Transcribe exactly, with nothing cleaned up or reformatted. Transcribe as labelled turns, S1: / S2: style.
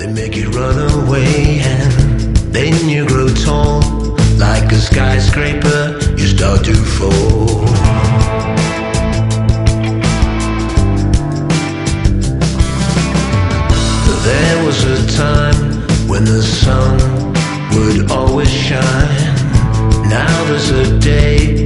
S1: They make you run away, and then you grow tall. Like a skyscraper, you start to fall. There was a time when the sun would always shine. Now there's a day